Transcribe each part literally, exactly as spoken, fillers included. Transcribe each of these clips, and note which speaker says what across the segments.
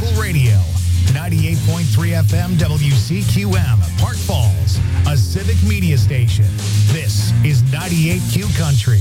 Speaker 1: local radio. ninety-eight point three F M W C Q M, Park Falls, a civic media station. This is ninety-eight Q Country.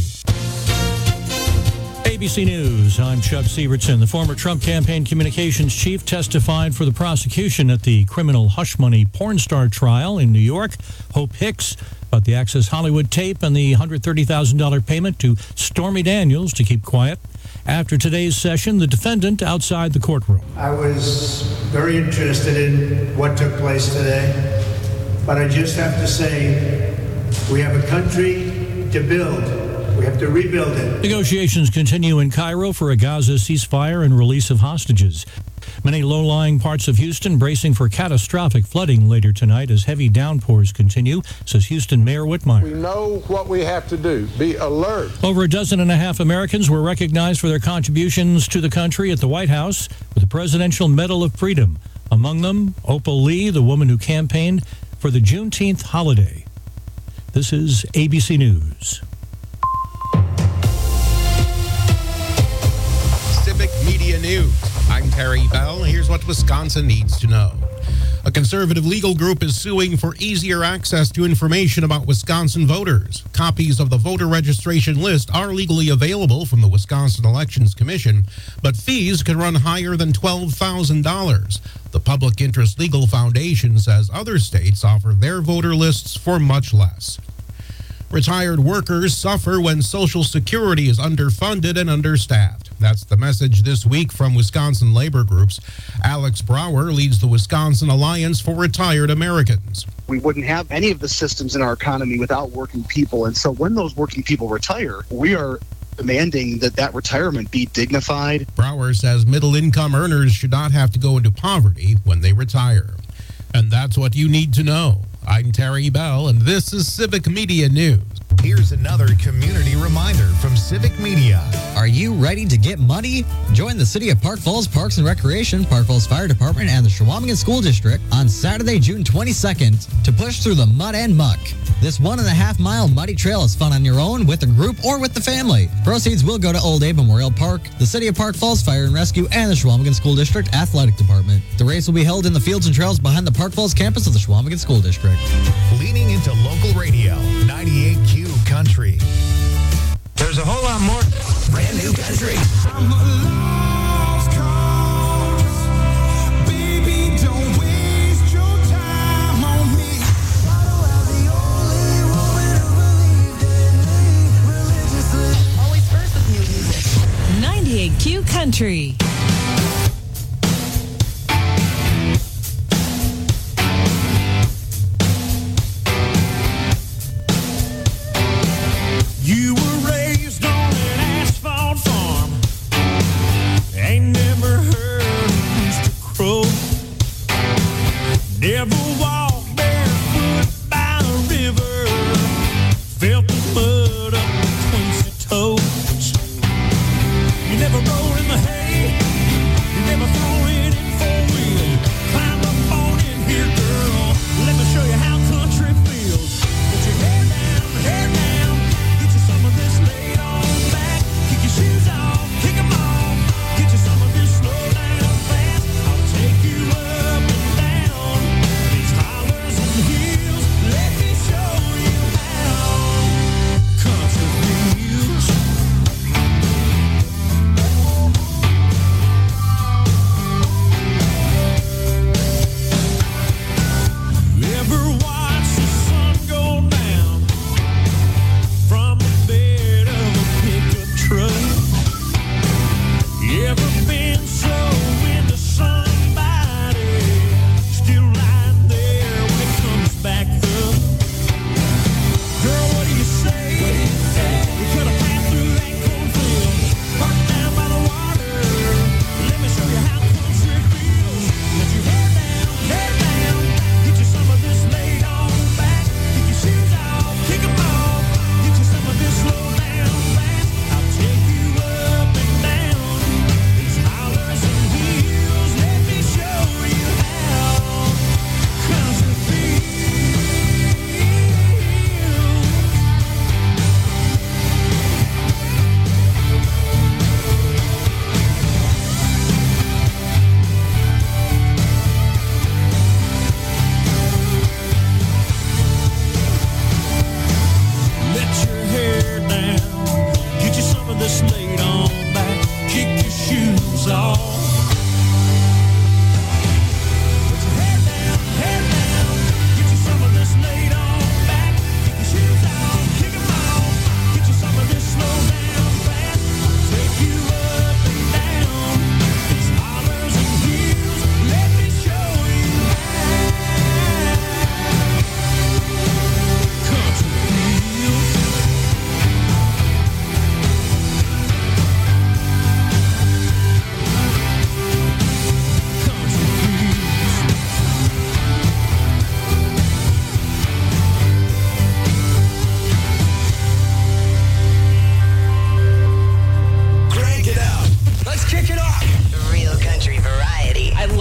Speaker 2: A B C News, I'm Chuck Sievertson. The former Trump campaign communications chief testified for the prosecution at the criminal hush money porn star trial in New York. Hope Hicks about the Access Hollywood tape and the one hundred thirty thousand dollars payment to Stormy Daniels to keep quiet. After today's session, the defendant outside the courtroom.
Speaker 3: I was very interested in what took place today, but I just have to say, we have a country to build. We have to rebuild it.
Speaker 2: Negotiations continue in Cairo for a Gaza ceasefire and release of hostages. Many low-lying parts of Houston bracing for catastrophic flooding later tonight as heavy downpours continue, says Houston Mayor Whitmire.
Speaker 4: We know what we have to do. Be alert.
Speaker 2: Over a dozen and a half Americans were recognized for their contributions to the country at the White House with the Presidential Medal of Freedom. Among them, Opal Lee, the woman who campaigned for the Juneteenth holiday. This is A B C News.
Speaker 5: Civic Media News. I'm Terry Bell. Here's what Wisconsin needs to know. A conservative legal group is suing for easier access to information about Wisconsin voters. Copies of the voter registration list are legally available from the Wisconsin Elections Commission, but fees can run higher than twelve thousand dollars. The Public Interest Legal Foundation says other states offer their voter lists for much less. Retired workers suffer when Social Security is underfunded and understaffed. That's the message this week from Wisconsin labor groups. Alex Brower leads the Wisconsin Alliance for Retired Americans.
Speaker 6: We wouldn't have any of the systems in our economy without working people. And so when those working people retire, we are demanding that that retirement be dignified.
Speaker 5: Brower says middle-income earners should not have to go into poverty when they retire. And that's what you need to know. I'm Terry Bell, and this is Civic Media News.
Speaker 1: Here's another community reminder from Civic Media.
Speaker 7: Are you ready to get muddy? Join the City of Park Falls Parks and Recreation, Park Falls Fire Department, and the Shawamigan School District on Saturday, June twenty-second to push through the mud and muck. This one and a half mile muddy trail is fun on your own, with a group, or with the family. Proceeds will go to Old Abe Memorial Park, the City of Park Falls Fire and Rescue, and the Shawamigan School District Athletic Department. The race will be held in the fields and trails behind the Park Falls campus of the Shawamigan School District.
Speaker 1: Leaning into local radio, ninety-eight Q Country.
Speaker 8: There's a whole lot more brand new country. I'm a lost cause. Baby, don't waste your time on me.
Speaker 9: Always first with new music. ninety-eight Q Country.
Speaker 8: You were raised on an asphalt farm. Ain't never heard a rooster crow. Never walked barefoot by a river. Felt the mud up between your toes. You never rode in the hay. You never thrown it in four wheel. Climb up on in here, girl. Let me show you how country feels. Put your hair down, hair down. Get you some of this laid on back. Kick your shoes off, kick them off. Get you some of this slow down fast. I'll take you up and down these highways.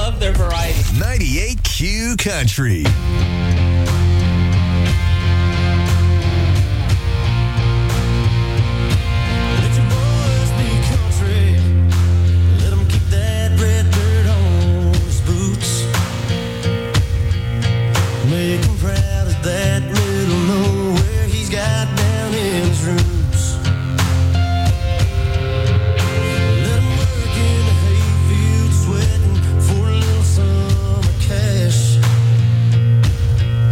Speaker 10: love their variety.
Speaker 11: ninety-eight Q Country.
Speaker 8: Let your boys be country. Let 'em keep that red dirt on his boots. Make him proud of that middle nowhere he's got down in his roots. Let him work in the hayfield sweating for a little summer cash.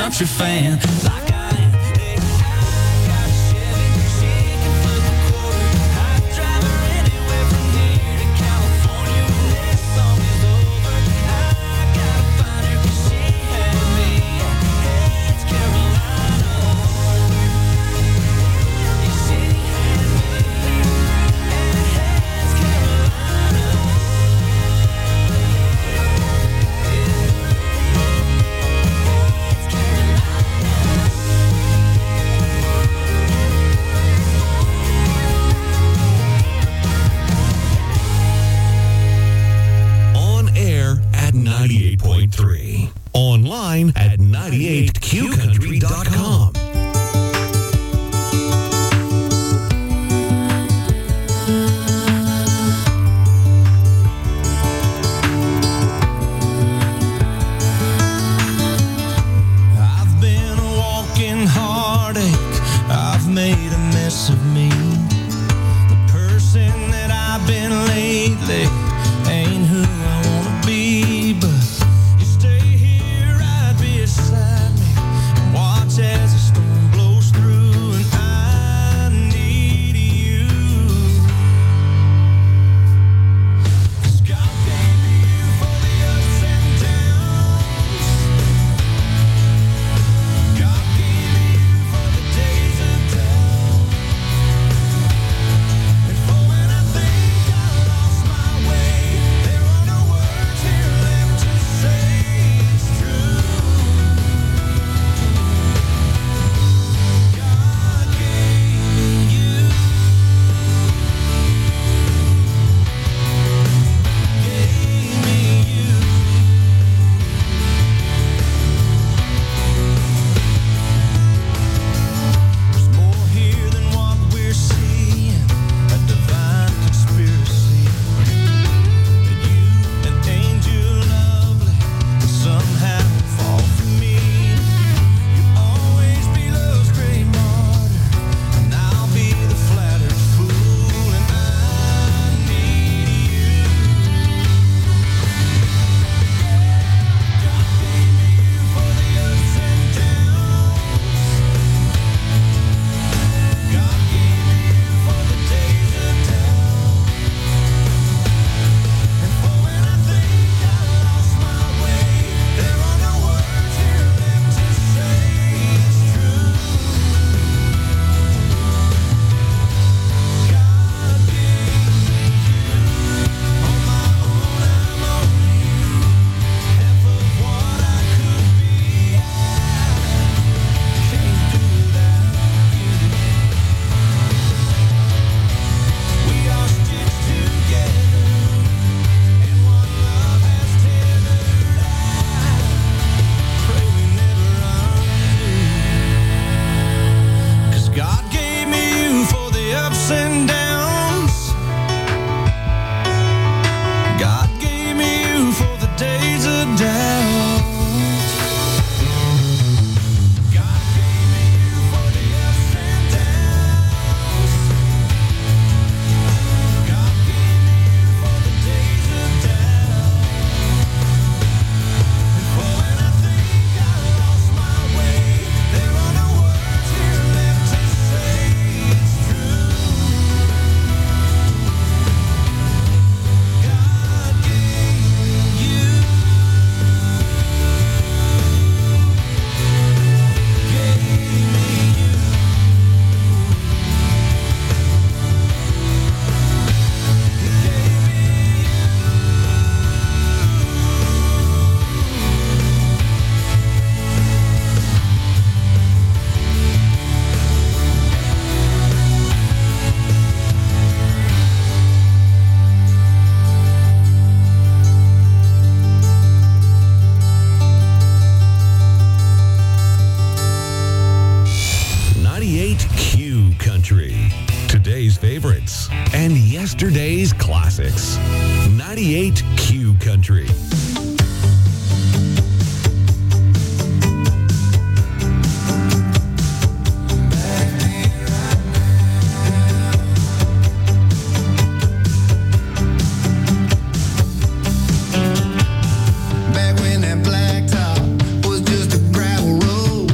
Speaker 8: country fan. Like I am. Hey, I got a Chevy, she can flip a quarter. I drive her anywhere from here to California when this song is over. I gotta find her 'cause she had me. Hey, it's Carolina. She had me. Hey, it's Carolina.
Speaker 11: On air at ninety-eight point three. Online at ninety-eight q country dot com.
Speaker 8: I've been a walking heartache. I've made a mess of me. The person that I've been lately ain't who I wanna be. But you stay here right beside me and watch as the storm blows through. And I need you. 'Cause God gave me you for the ups and downs. God gave me you for the days of doubt. And for when I think I lost my way, there are no words here left to say it's true. God gave me you. Gave me you. There's more here than what we're seeing, a divine conspiracy. That you, an angel lovely, will somehow fall for me. You'll always be love's great martyr, and I'll be the flattered fool, and I need you. God gave me you for the ups and downs. God gave me you for the days of doubt. And for when I think I lost my way, there are no words here left to say it's true. God gave me you. On my own, I'm only you. Half of what I could be, I can't do without you. We are stitched together, and one love has tethered. I pray we never undo. 'Cause God gave me you for the ups and downs. God gave me you for the days of doubt. God gave me you for the ups and downs. God gave me you for the days of doubt. And for when I think I lost my way, there are no words here left to say it's true. God gave me you. Gave me you.
Speaker 11: ninety-eight Q Country. Today's favorites and yesterday's classics. ninety-eight Q Country.
Speaker 10: Back when that blacktop was just a gravel road.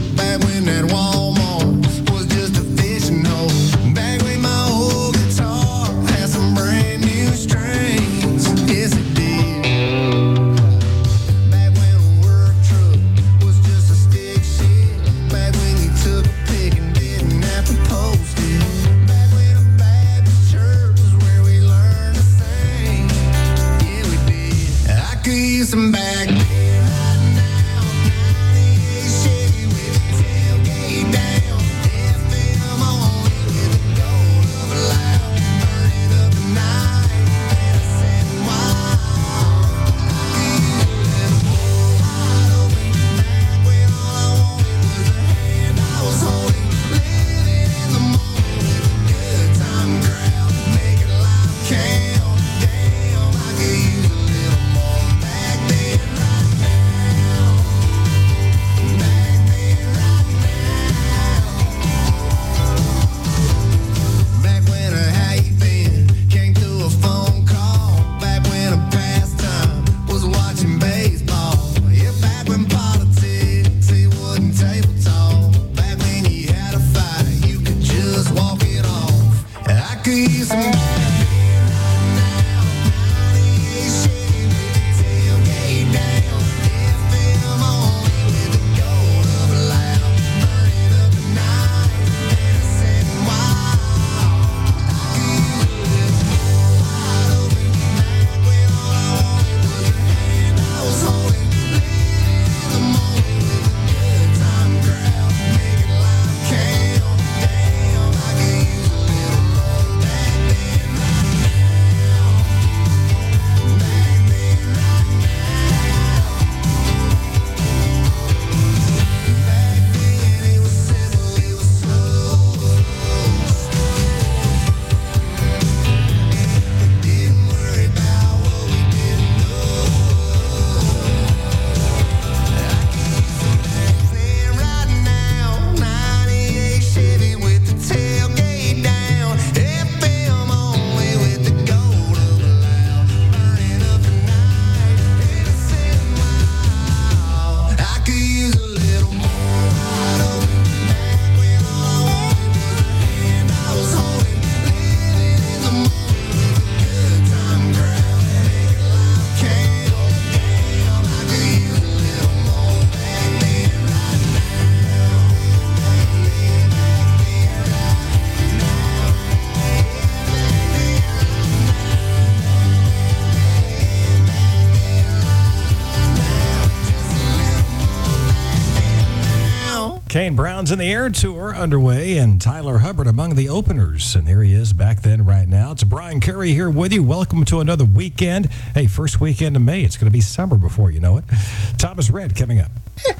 Speaker 10: Shane Brown's in the Air Tour underway, and Tyler Hubbard among the openers. And there he is back then right now. It's Brian Curry here with you. Welcome to another weekend. Hey, first weekend of May. It's going to be summer before you know it. Thomas Red coming up.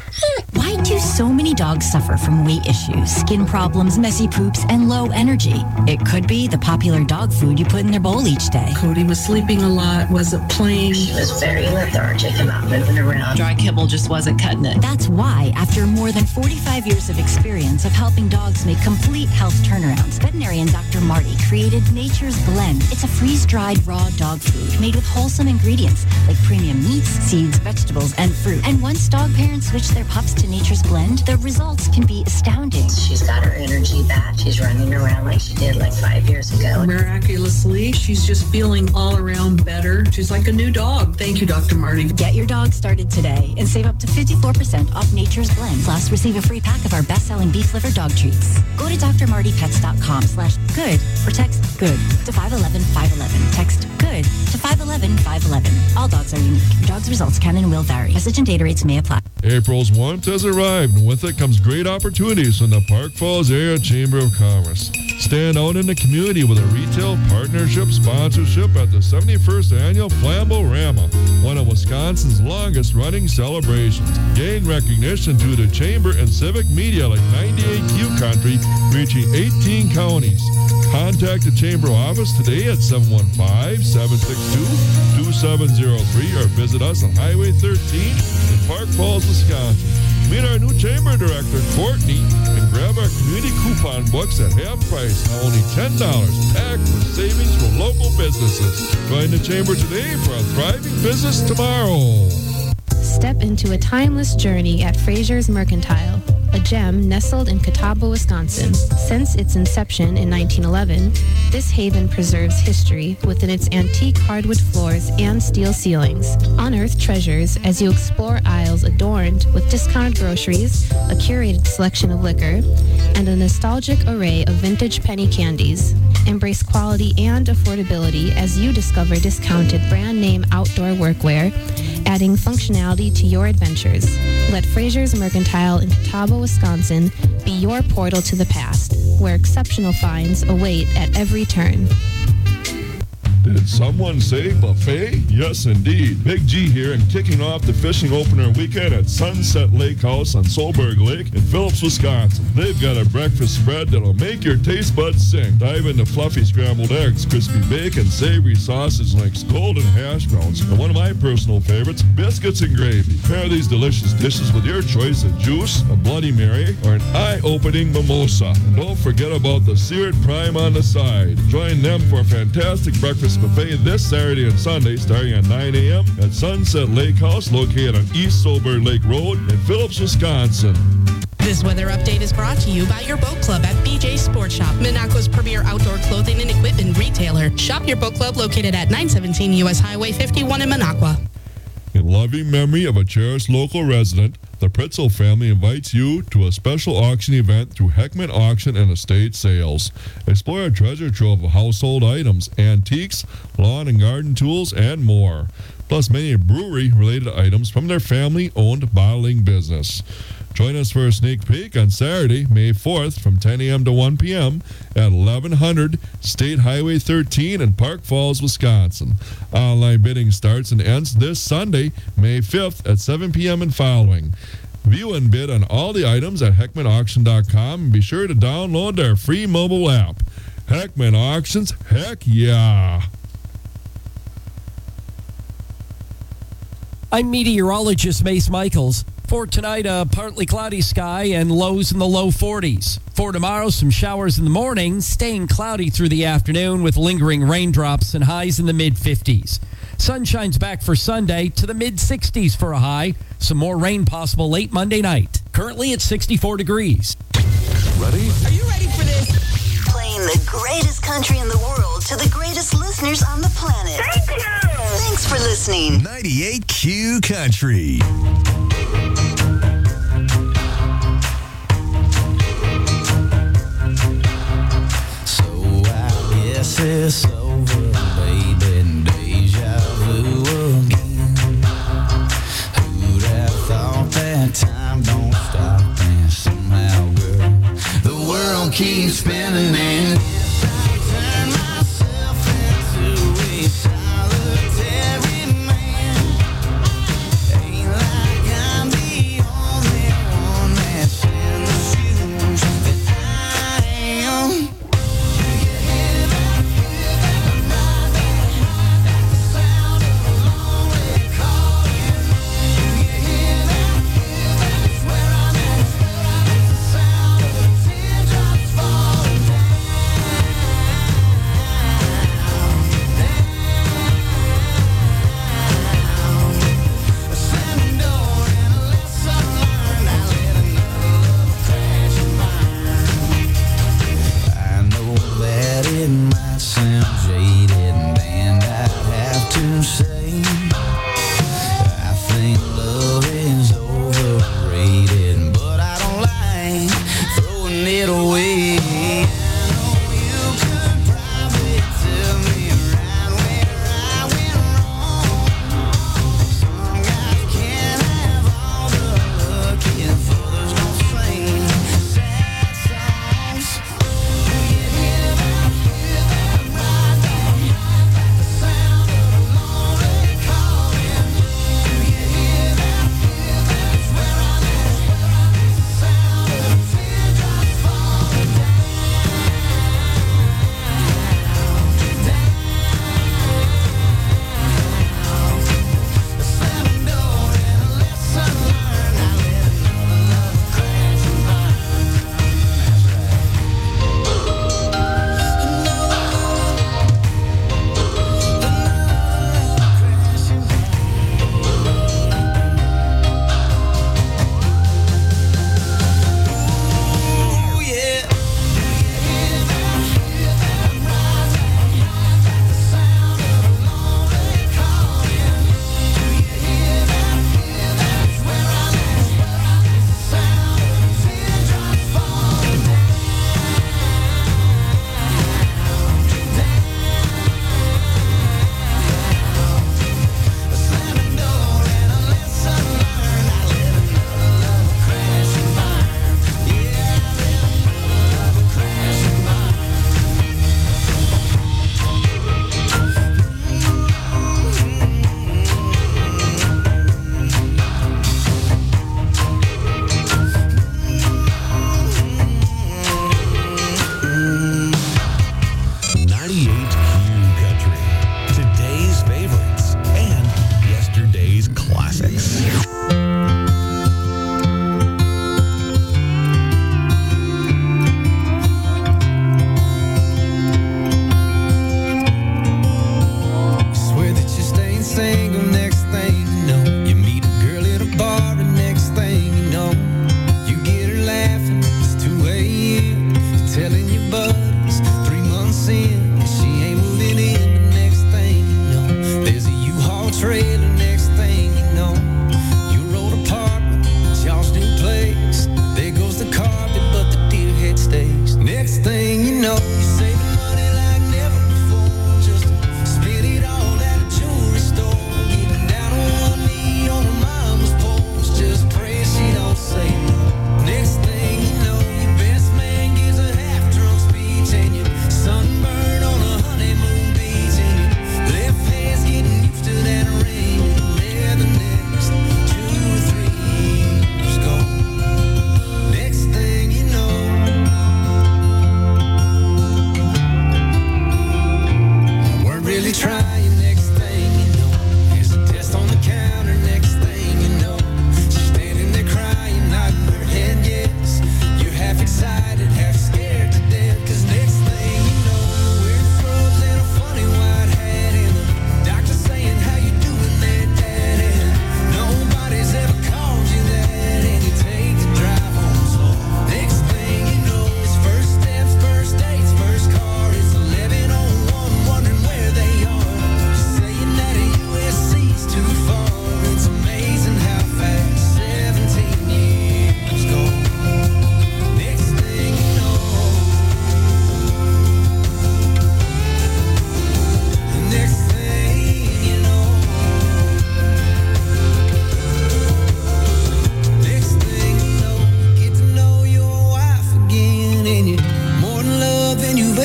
Speaker 12: Why do so many dogs suffer from weight issues, skin problems, messy poops, and low energy? It could be the popular dog food you put in their bowl each day.
Speaker 13: Cody was sleeping a lot, wasn't playing.
Speaker 14: She was very lethargic and not moving around.
Speaker 12: Dry kibble just wasn't cutting it. That's why, after more than forty-five years of experience of helping dogs make complete health turnarounds, veterinarian Doctor Marty created Nature's Blend. It's a freeze-dried raw dog food made with wholesome ingredients like premium meats, seeds, vegetables, and fruit. And once dog parents switch their pups to Nature's Blend, the results can be astounding.
Speaker 14: She's got her energy back. She's running around like she did like five years ago.
Speaker 13: Miraculously, she's just feeling all around better. She's like a new dog. Thank you, Doctor Marty.
Speaker 12: Get your dog started today and save up to fifty-four percent off Nature's Blend. Plus, receive a free pack of our best-selling beef liver dog treats. Go to drmartypets.com slash good or text good to five one one five one one. Text good to five one one five one one. All dogs are unique. Your dog's results can and will vary. Message and data rates may apply.
Speaker 15: April's warmth has arrived, and with it comes great opportunities from the Park Falls Area Chamber of Commerce. Stand out in the community with a retail partnership sponsorship at the seventy-first Annual Flambo-Rama, one of Wisconsin's longest-running celebrations. Gain recognition to the Chamber and civic media like ninety-eight Q Country, reaching eighteen counties. Contact the Chamber office today at seven one five, seven six two, two seven zero three or visit us on Highway thirteen in Park Falls, Wisconsin. Meet our new Chamber Director, Courtney, and grab our community coupon books at half price, now only ten dollars, packed with savings from local businesses. Join the Chamber today for a thriving business tomorrow.
Speaker 16: Step into a timeless journey at Fraser's Mercantile, a gem nestled in Catawba, Wisconsin. Since its inception in nineteen eleven, this haven preserves history within its antique hardwood floors and steel ceilings. Unearth treasures as you explore aisles adorned with discounted groceries, a curated selection of liquor, and a nostalgic array of vintage penny candies. Embrace quality and affordability as you discover discounted brand name outdoor workwear, adding functionality to your adventures. Let Fraser's Mercantile in Catawba, Wisconsin be your portal to the past, where exceptional finds await at every turn.
Speaker 15: Did someone say buffet? Yes, indeed. Big G here and kicking off the fishing opener weekend at Sunset Lake House on Solberg Lake in Phillips, Wisconsin. They've got a breakfast spread that'll make your taste buds sing. Dive into fluffy scrambled eggs, crispy bacon, savory sausage links, golden hash browns, and one of my personal favorites, biscuits and gravy. Pair these delicious dishes with your choice of juice, a Bloody Mary, or an eye-opening mimosa. And don't forget about the seared prime on the side. Join them for a fantastic breakfast buffet this Saturday and Sunday starting at nine a.m. at Sunset Lake House located on East Solberg Lake Road in Phillips, Wisconsin.
Speaker 17: This weather update is brought to you by your boat club at B J Sports Shop, Minocqua's premier outdoor clothing and equipment retailer. Shop your boat club located at nine seventeen U S Highway fifty-one in Minocqua.
Speaker 15: In loving memory of a cherished local resident, the Pritzel family invites you to a special auction event through Heckman Auction and Estate Sales. Explore a treasure trove of household items, antiques, lawn and garden tools, and more. Plus many brewery-related items from their family-owned bottling business. Join us for a sneak peek on Saturday, May fourth from ten a.m. to one p.m. at eleven hundred State Highway thirteen in Park Falls, Wisconsin. Online bidding starts and ends this Sunday, May fifth at seven p.m. and following. View and bid on all the items at Heckman Auction dot com and be sure to download their free mobile app. Heckman Auctions, heck yeah!
Speaker 18: I'm meteorologist Mace Michaels. For tonight, a partly cloudy sky and lows in the low forties. For tomorrow, some showers in the morning, staying cloudy through the afternoon with lingering raindrops and highs in the mid fifties. Sunshine's back for Sunday to the mid sixties for a high. Some more rain possible late Monday night. Currently at sixty-four degrees.
Speaker 11: Ready?
Speaker 9: Are you ready for this? Playing the greatest country in the world to the greatest listeners on the planet. Thank you. Thanks for listening.
Speaker 1: ninety-eight Q Country.
Speaker 8: It's over, baby, and deja vu again. Who'd have thought that time don't stop and somehow
Speaker 19: keeps spinning and turn myself into a solitary man. Ain't like I'm the only one that's in the shoes that I am. It might sound jaded, and I'd have to say I think love is overrated, but I don't like throwing it away. I know you could probably tell me right where I went wrong. Some guys can't have all the luck if others don't sing sad songs. Do you hear that?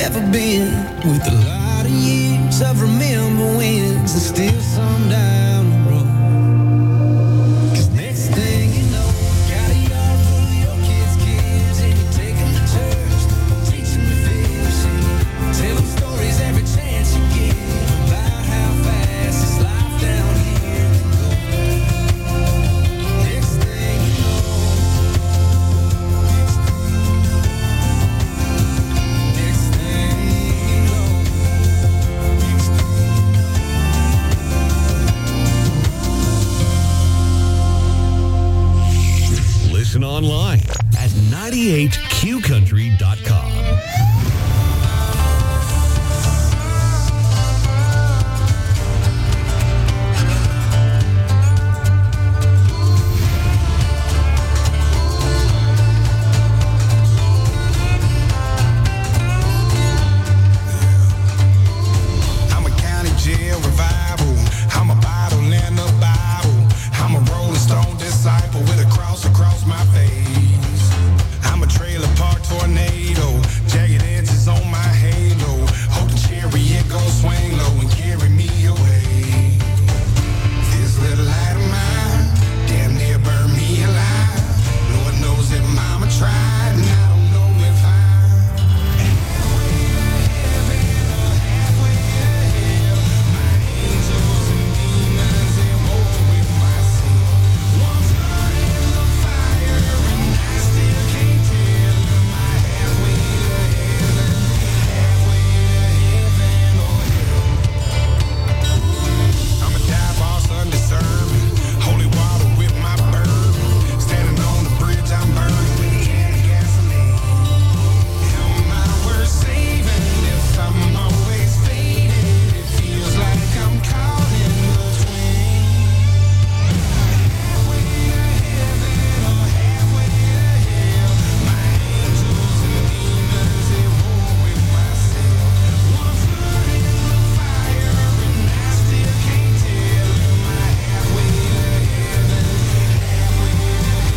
Speaker 19: ever been. With a lot of years of remember wins and still some down the road. 'Cause next thing you know, got a yard full of your kids' kids, and you take them to church, teach them to fish, and tell them stories every chance you get about how fast this life down here can go. Next thing you know, next thing you know.
Speaker 11: Listen online at ninety-eight q country dot com.
Speaker 20: I'm a county jail revival. I'm a bottle and a Bible. I'm a rolling stone disciple with a cross across my face. I'm a trailer park tornado. Jagged edges on my halo. Hope the chariot gon' swing low and carry me away. This little light of mine damn near burned me alive. Lord knows that mama tried, and I don't know if I'm I'm a dive boss undeserving. Holy water with my bourbon. Standing on the bridge, I'm burning with a can of gasoline. Am I worth saving if I'm always fading? It feels like I'm caught in between. Halfway to heaven or halfway to hell. My angels and demons at war with myself. One foot in the fire and I still can't tell. Am I halfway to heaven? Halfway to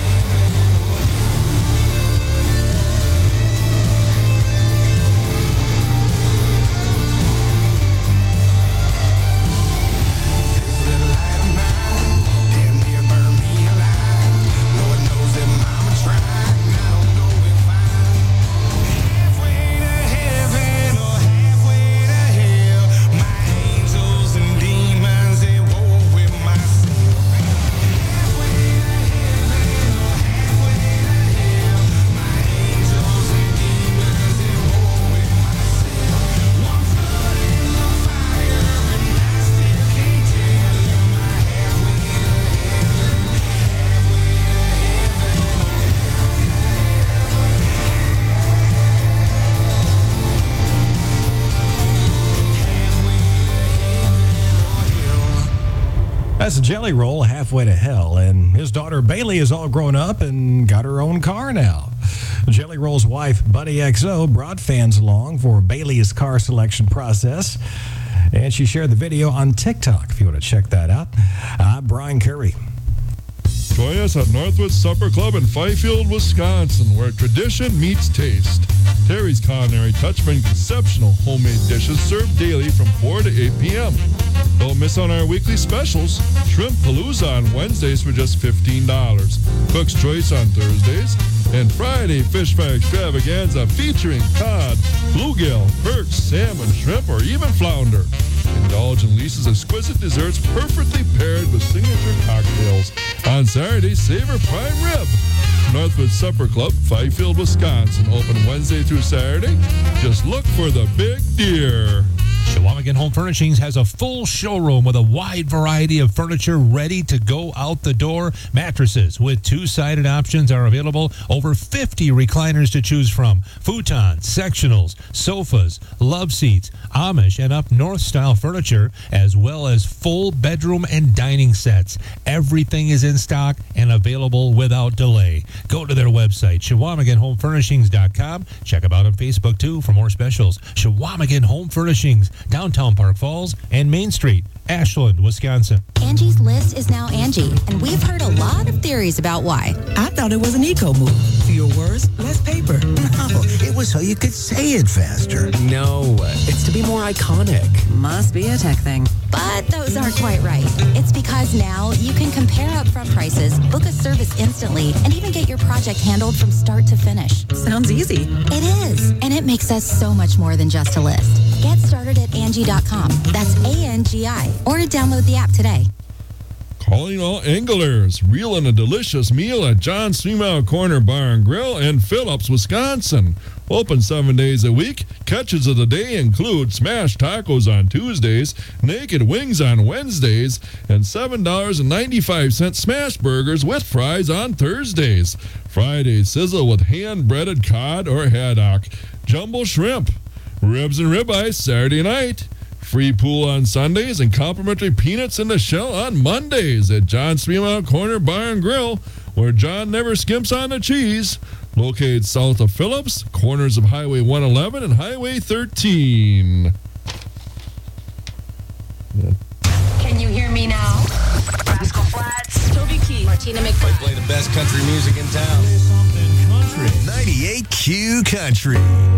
Speaker 20: damn near burned me alive. Lord knows that mama tried, and I don't know if I'm halfway to heaven or halfway to hell. My angels and demons at war with myself. Halfway to heaven or halfway to hell. My angels and demons at war with myself. One foot in the fire and I still can't tell. Am I halfway to heaven? Halfway
Speaker 10: That's a Jelly Roll, Halfway to Hell, and his daughter Bailey is all grown up and got her own car now. Jelly Roll's wife, Buddy X O, brought fans along for Bailey's car selection process, and she shared the video on TikTok if you want to check that out. I'm Brian Curry.
Speaker 15: Join us at Northwood Supper Club in Fifield, Wisconsin, where tradition meets taste. Terry's Culinary Touch brings exceptional homemade dishes served daily from four to eight p.m. Don't miss on our weekly specials. Shrimp Palooza on Wednesdays for just fifteen dollars. Cook's Choice on Thursdays. And Friday Fish Fry Extravaganza featuring cod, bluegill, perch, salmon, shrimp, or even flounder. Indulge in Lisa's exquisite desserts perfectly paired with signature cocktails. On Saturday, savor prime rib. Northwood Supper Club, Fifield, Wisconsin. Open Wednesday through Saturday. Just look for the big deer.
Speaker 21: Chequamegon Home Furnishings has a full showroom with a wide variety of furniture ready to go out the door. Mattresses with two-sided options are available. Over fifty recliners to choose from. Futons, sectionals, sofas, love seats, Amish and up north style furniture, as well as full bedroom and dining sets. Everything is in stock and available without delay. Go to their website, Chequamegon Home Furnishings dot com. Check them out on Facebook, too, for more specials. Chequamegon Home Furnishings, downtown Park Falls, and Main Street, Ashland, Wisconsin.
Speaker 12: Angie's List is now Angie, and we've heard a lot of theories about why.
Speaker 3: I thought it was an eco move. Fewer words, less paper.
Speaker 22: No, it was so you could say it faster.
Speaker 23: No, it's to be more iconic.
Speaker 12: Must be a tech thing. But those aren't quite right. It's because now you can compare upfront prices, book a service instantly, and even get your project handled from start to finish.
Speaker 3: Sounds easy.
Speaker 12: It is, and it makes us so much more than just a list. Get started at Angie dot com. That's A N G I. Or download the app today.
Speaker 15: Calling all anglers, reeling a delicious meal at John's Three Mile Corner Bar and Grill in Phillips, Wisconsin. Open seven days a week. Catches of the day include smashed tacos on Tuesdays, naked wings on Wednesdays, and seven dollars and ninety-five cents smash burgers with fries on Thursdays. Fridays sizzle with hand-breaded cod or haddock, jumbo shrimp, ribs and ribeyes Saturday night. Free pool on Sundays and complimentary peanuts in the shell on Mondays at John's Three Mile Corner Bar and Grill, where John never skimps on the cheese. Located south of Phillips, corners of Highway one eleven and Highway thirteen. Yeah.
Speaker 24: Can you hear me now? Rascal Flatts, Toby Keith, Martina McBride.
Speaker 25: Play the best country music in town.
Speaker 1: ninety-eight Q Country.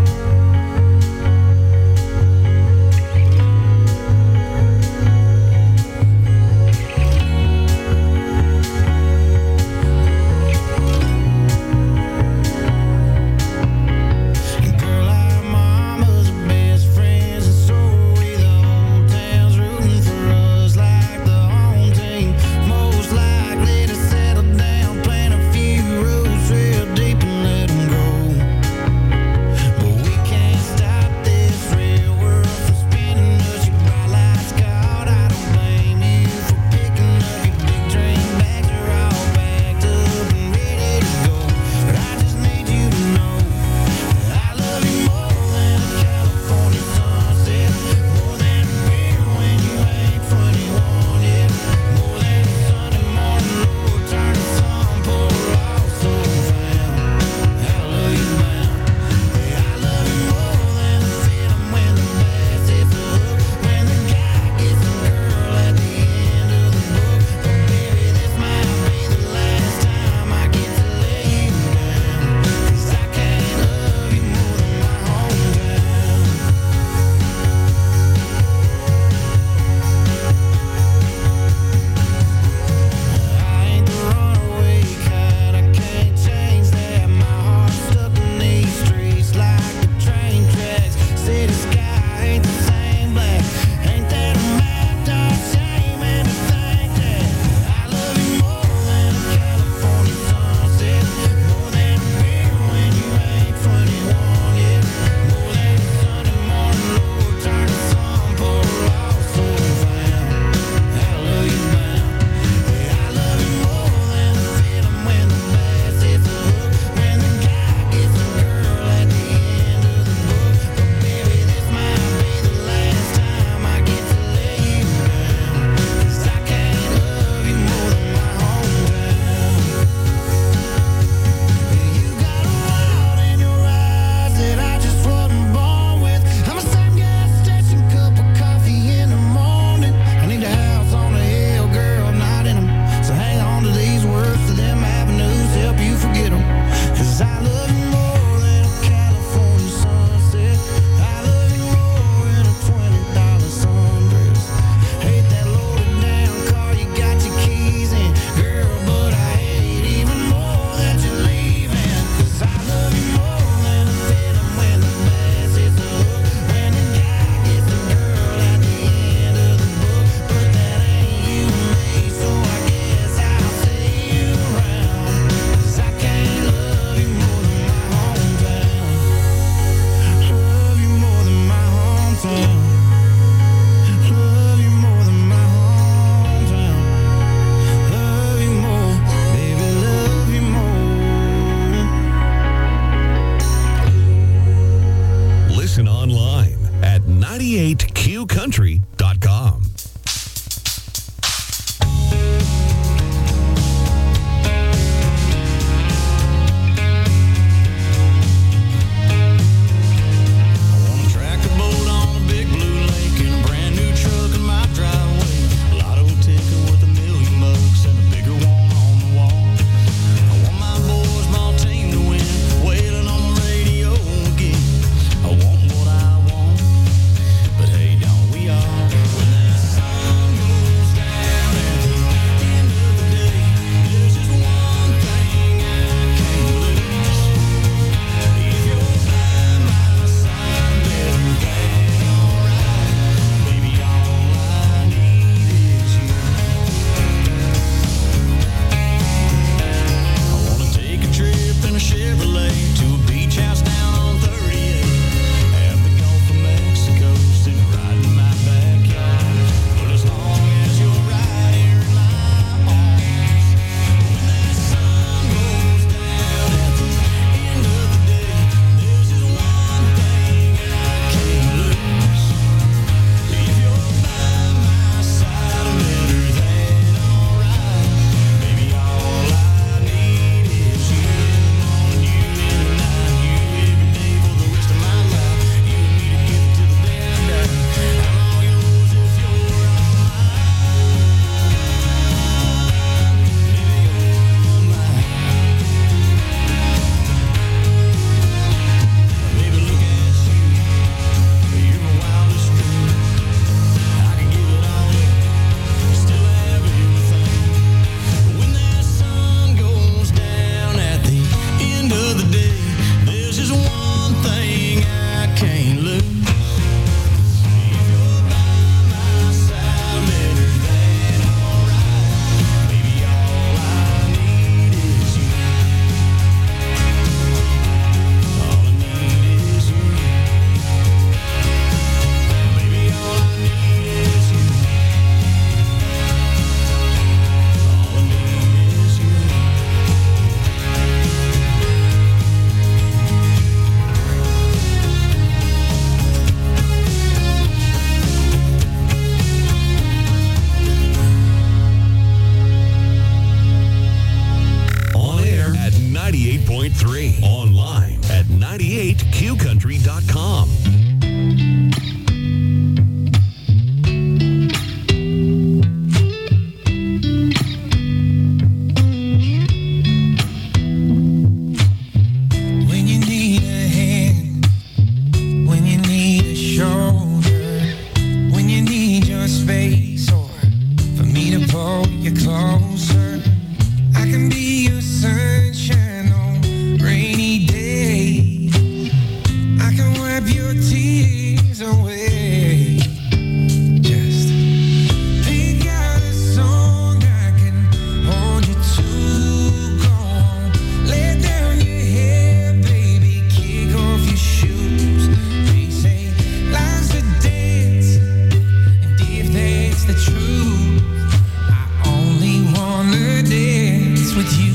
Speaker 11: ninety-eight Q country dot com.
Speaker 20: Track a boat on a big blue lake
Speaker 8: thing I can't lose. If you're by my side, better than alright. Baby, all I need is you. All I need is you. Baby, all I need is you. All I need is you.
Speaker 11: On air at ninety-eight point three. Online at ninety-eight q country dot com.
Speaker 20: When you need a hand, when you need a shoulder, when you need your space, or for me to pull you closer, I can be your sunshine on rainy days. I can wipe your tears away. Just pick out a song I can hold you to. Go on, lay down your head, baby, kick off your shoes. They say life's a dance, and if that's the truth, I only wanna dance with you.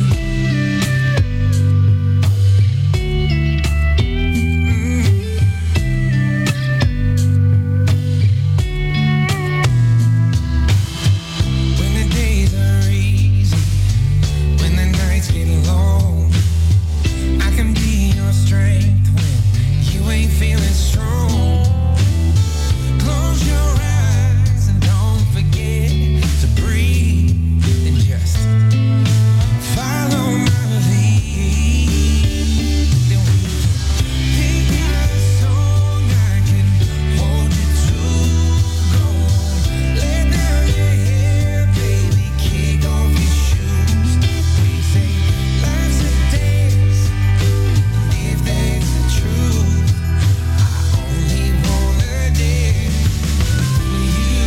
Speaker 20: When the days are easy, when the nights get long, I can be your strength when you ain't feeling strong. Close your eyes and don't forget to breathe and just follow my lead. Then we can pick out a song I can hold you to. Go on, lay down your hair, baby, kick off your shoes. We say life's a dance, and if that's the truth, I only wanna dance with you.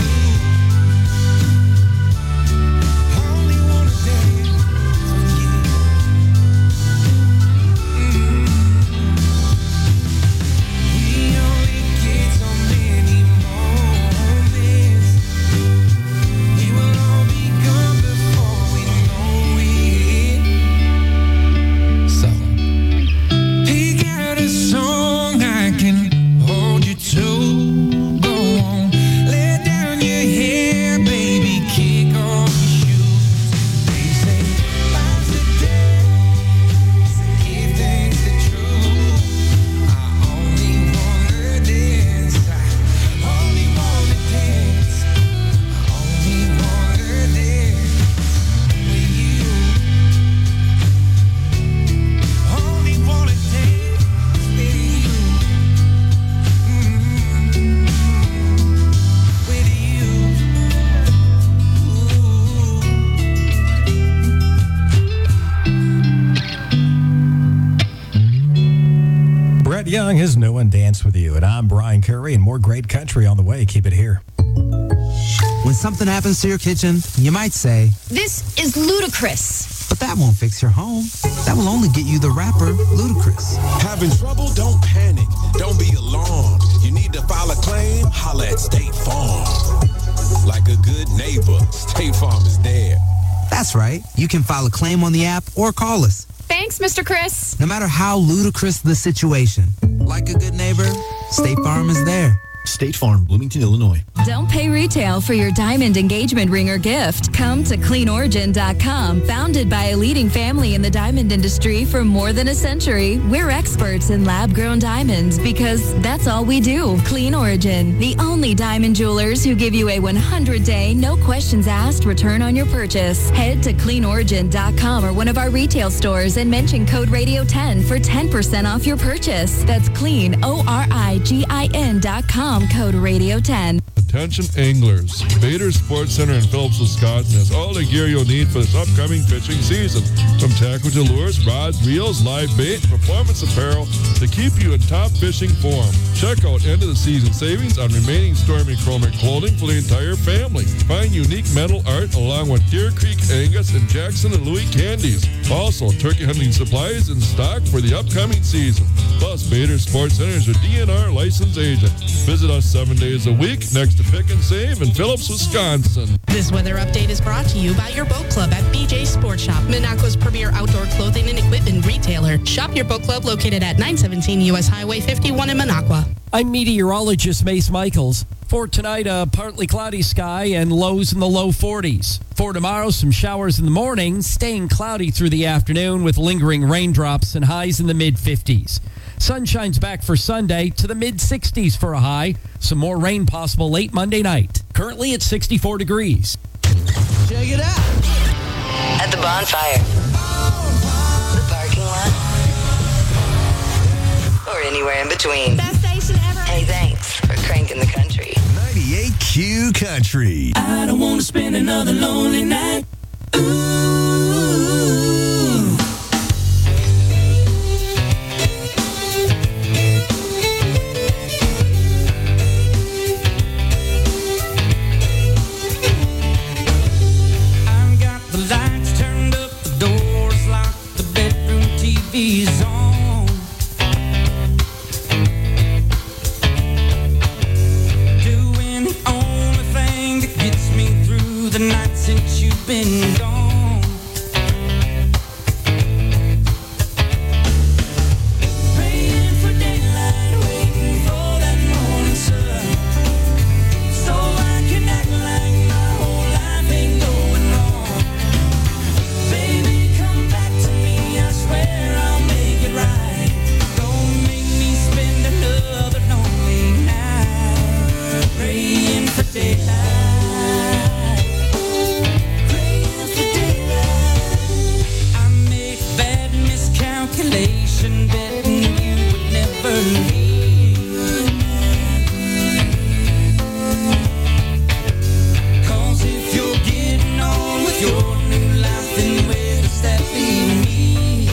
Speaker 20: Only wanna dance with you. We only get so many moments. We will all be gone before we know it. So pick out a song I can hold you to. Go on, lay down your hair, baby, kick off your shoes. They say life's a dance, if that's the truth, I only wanna dance. I only wanna dance. I only wanna dance with you. Only wanna dance with you. Mm, with you.
Speaker 10: Brett Young, his new one, Dance With You. And I'm Brian Curry, and more great country on the way. Keep it here.
Speaker 2: When something happens to your kitchen, you might say,
Speaker 12: This is ludicrous.
Speaker 2: but that won't fix your home. That will only get you the rapper, Ludacris.
Speaker 4: Having trouble? Don't panic. Don't be alarmed. You need to file a claim? Holla at State Farm. Like a good neighbor, State Farm is there.
Speaker 2: That's right. You can file a claim on the app or call us.
Speaker 12: Thanks, Mister Chris.
Speaker 2: No matter how ludicrous the situation, like a good neighbor, State Farm is there.
Speaker 5: State Farm, Bloomington, Illinois.
Speaker 6: Don't pay retail for your diamond engagement ring or gift. Come to clean origin dot com. Founded by a leading family in the diamond industry for more than a century, we're experts in lab-grown diamonds because that's all we do. Clean Origin, the only diamond jewelers who give you a one hundred day, no questions asked return on your purchase. Head to clean origin dot com or one of our retail stores and mention code radio ten for ten percent off your purchase. That's clean, O R I G I N dot com, code radio ten.
Speaker 15: Attention anglers. Bader Sports Center in Phillips, Wisconsin has all the gear you'll need for this upcoming fishing season. From tackle to lures, rods, reels, live bait, performance apparel to keep you in top fishing form. Check out end of the season savings on remaining Stormy Cromer clothing for the entire family. Find unique metal art along with Deer Creek Angus and Jackson and Louis candies. Also, turkey hunting supplies in stock for the upcoming season. Plus, Bader Sports Center is a D N R licensed agent. Visit us seven days a week next to Pick and Save in Phillips, Wisconsin.
Speaker 7: This weather update is brought to you by your boat club at B J Sports Shop, Minocqua's premier outdoor clothing and equipment retailer. Shop your boat club located at nine seventeen U S Highway fifty-one in Minocqua.
Speaker 18: I'm meteorologist Mace Michaels. For tonight, a partly cloudy sky and lows in the low forties. For tomorrow, some showers in the morning, staying cloudy through the afternoon with lingering raindrops and highs in the mid fifties. Sunshine's back for Sunday to the mid sixties for a high. Some more rain possible late Monday night. Currently at sixty-four degrees.
Speaker 3: Check it out.
Speaker 9: At the bonfire, the parking lot, or anywhere in between.
Speaker 24: Best station ever.
Speaker 9: Hey, thanks for cranking the country.
Speaker 1: ninety-eight Q Country.
Speaker 8: I don't want to spend another lonely night. Ooh. I've got the lights turned up, the doors locked, the bedroom T V's on. Doing the only thing that gets me through the night since you've been gone. Praying for daylight, waiting for that morning sun, so I can act like my whole life ain't going wrong. Baby, come back to me, I swear I'll make it right. Don't make me spend another lonely night praying for daylight. Praying for daylight. I make bad miscalculation, betting you would never leave. 'Cause if you're getting on with your new life, then where does that leave me?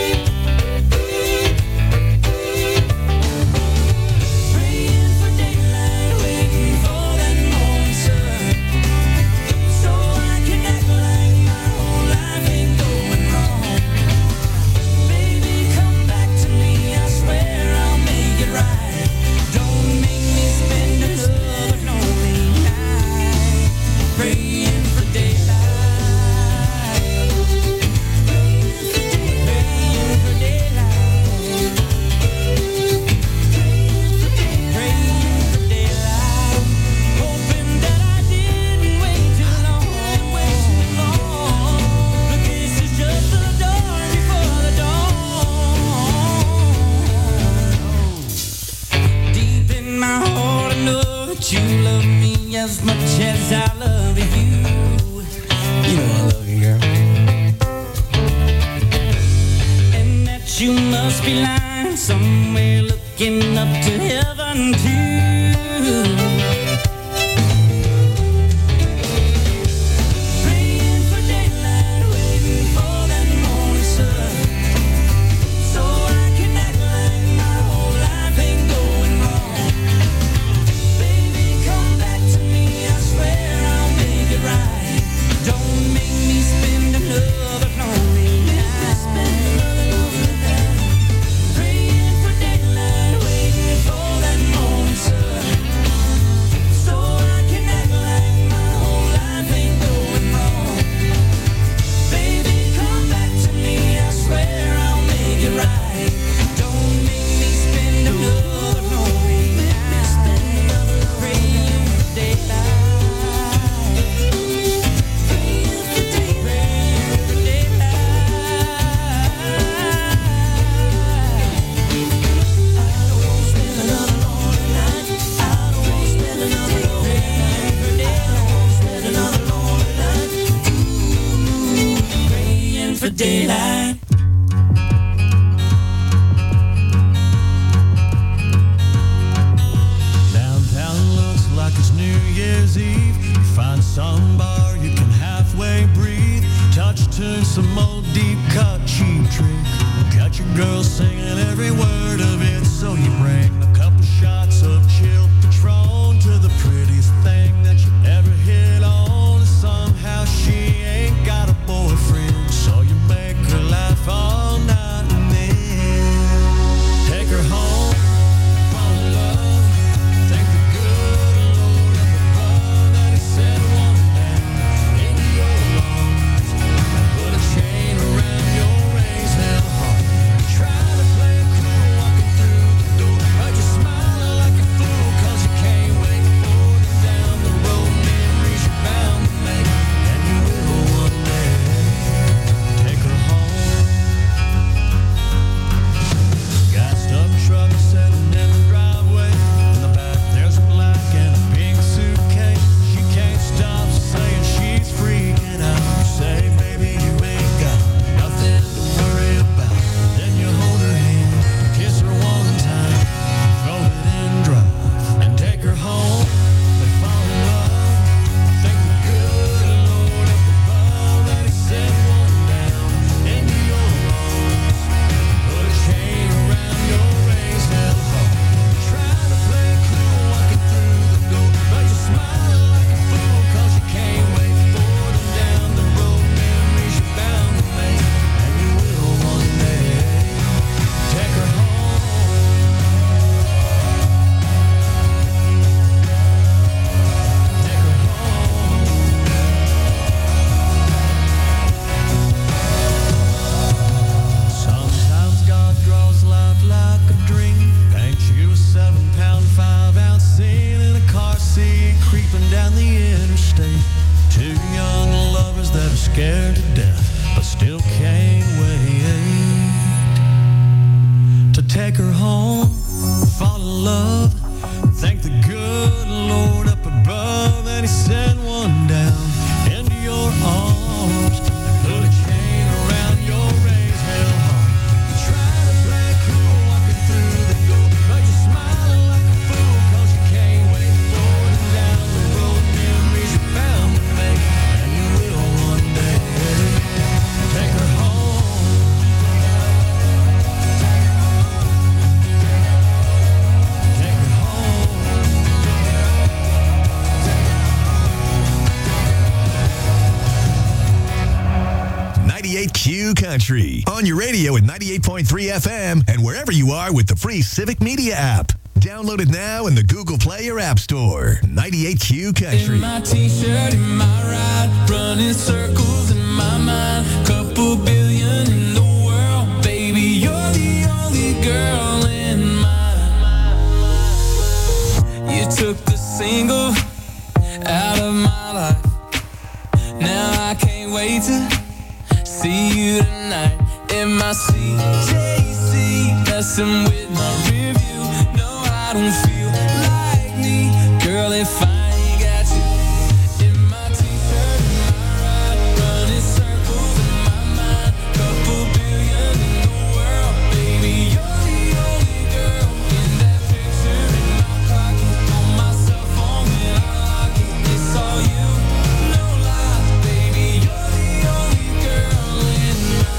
Speaker 8: Praying for daylight, waiting for that morning sun, so I can act like my whole life ain't going wrong. Baby, come back to me, I swear I'll make it right. Don't make me spend another lonely night praying for daylight. Praying for daylight. Praying for daylight. Praying for daylight. Hoping that I didn't wait too long. Look, this is just the dawn before the dawn. Deep in my heart, I know that you love me as much as I love you. You know I love you, girl. And that you must be lying somewhere looking up to heaven too. Praying for daylight, waiting for that morning sun, so I can act like my whole life ain't going wrong. Baby, come back to me, I swear I'll make it right. Don't make me spend another lonely night. Praying for daylight, waiting for that morning girl singing every word of it. So you bring a couple shots of chill Patron to the prettiest thing that you ever hit on. And somehow she ain't got a boyfriend, so you make her laugh all night and then take her home. Fall in love. Thank the good Lord up above that he sent a woman down into your arms. Put a chain around your raised hell heart. Try to play it cool walking through the door, but you're smiling like a fool 'cause you can't wait for them down the road. Memories you're bound to make, and you will one day. Take her home. Gassed up truck sitting in the driveway. In the back there's a black and a pink suitcase. She can't stop saying she's freaking out. You say, baby, you ain't got nothing to worry about. Then you hold her hand, kiss her one time, throw it in drive, and take her home. They fall in love. Thank the good Lord up above that he sent one down into your arms. Put a chain around your raised hell heart. Try to play it cool walking through the door, but you're smiling like a fool 'cause you can't wait for them down the road. Memories you're bound to make, and you will one day. Take her home. Take her home. Sometimes God draws life like a dream. Paints you a seven pound, five ounce scene in a car seat, creeping down the interstate. Two young lovers that are scared to death, but still can't wait to take her home, fall in love. Thank the good Lord up above that he sent one down into your arms. Put a chain around your raised hell heart. You try to play it cool walking through the door, but you're smiling like a fool 'cause you can't wait for them down the road. Memories you're bound to make, and you will one day. Take her home. Take her home.
Speaker 1: ninety-eight Q Country. On your radio at ninety-eight point three F M and wherever you are with the free Civic Media app. Download it now in the Google Play or App Store. ninety-eight Q Country.
Speaker 20: In my t-shirt, in my ride, running circles in my mind. Couple billion in the world, baby, you're the only girl in mine. You took the single out of my life. Now I can't wait to see you tonight in my C J C, messing with my review. No, I don't feel like me, girl, if I ain't got you. In my t-shirt, in my ride, running circles in my mind. Couple billion in the world, baby, you're the only girl in that picture in my pocket. On my cell phone when I lock it, it's all you, no lies, baby, you're the only girl in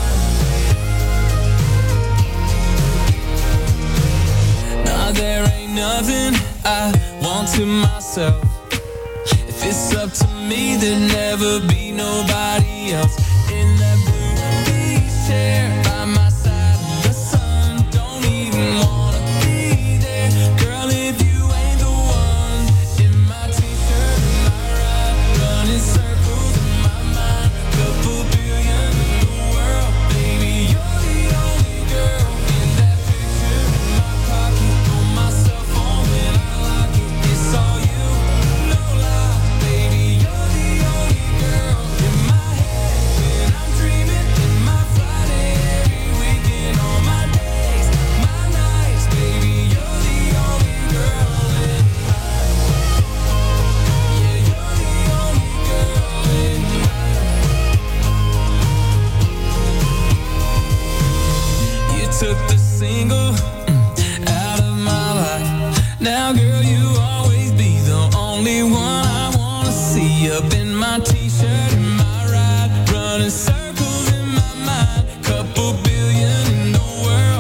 Speaker 20: mine. Nah, there ain't nothing I want to myself. If it's up to me, there'd never be nobody else. In that blue beach chair by my side, the sun don't even wanna be there. Girl, if you ain't the one, in my t-shirt, in my ride, running circles in my mind. Couple billion in the world, baby, you're the only girl in that picture in my pocket. On my cell phone when I lock it, it's all you, no lie, baby, you're the only girl in my head when I'm dreaming. In my Friday, every weekend, all my days, my nights, baby, you're the only girl in mine. Yeah, you're the only girl in mine. You took the single mm, out of my life. Now, girl, you always be the only one I wanna see. Up in my t-shirt, in my ride, running circles in my mind. Couple billion in the world.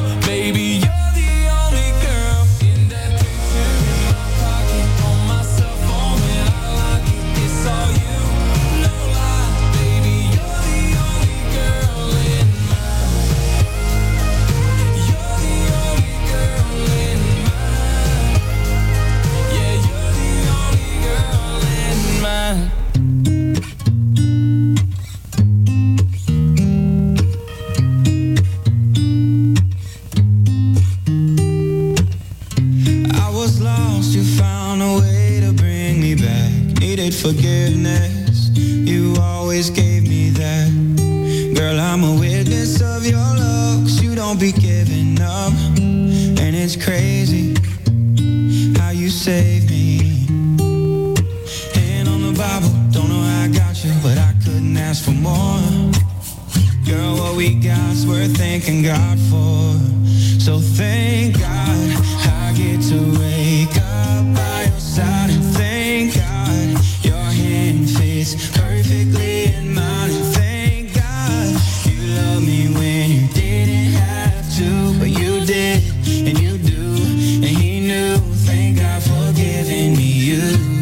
Speaker 13: was lost, you found a way to bring me back. Needed forgiveness, you always gave me that. Girl, I'm a witness of your love, 'cause you don't be giving up. And it's crazy how you saved me. Hand on the Bible, don't know how I got you, but I couldn't ask for more. Girl, what we got's worth thanking God for. So thank God I get to wake up by your side, and thank God your hand fits perfectly in mine, and thank God you love me when you didn't have to, but you did, and you do, and he knew. Thank God for giving me you.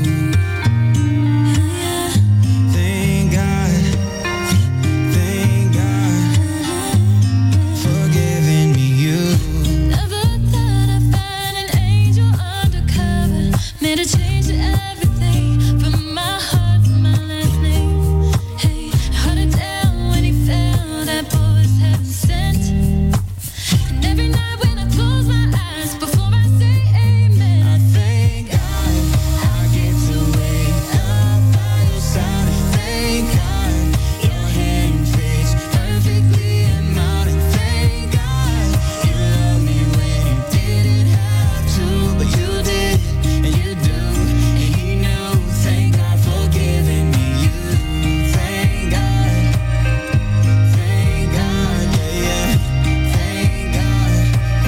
Speaker 13: Thank God, thank God for giving me you.
Speaker 14: Never thought I'd find an angel undercover. Made a change to everything from my heart to my last name. Hey, held it down when he fell. That boy was heaven sent. And every night when I close my eyes before I say amen, I thank God
Speaker 13: I get to wake up by your side, and thank God your hand fits perfectly in mine, and thank God you love me when you didn't have to, but you did, and you do, and he knew. Thank God for giving me you. Thank God, thank God, yeah, yeah. Thank God.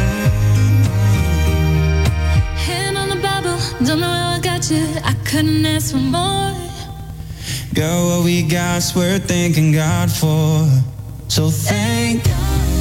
Speaker 14: hand on the Bible, don't know how I got you. I couldn't ask for more.
Speaker 13: Girl, what we got's worth thanking God for. So thank God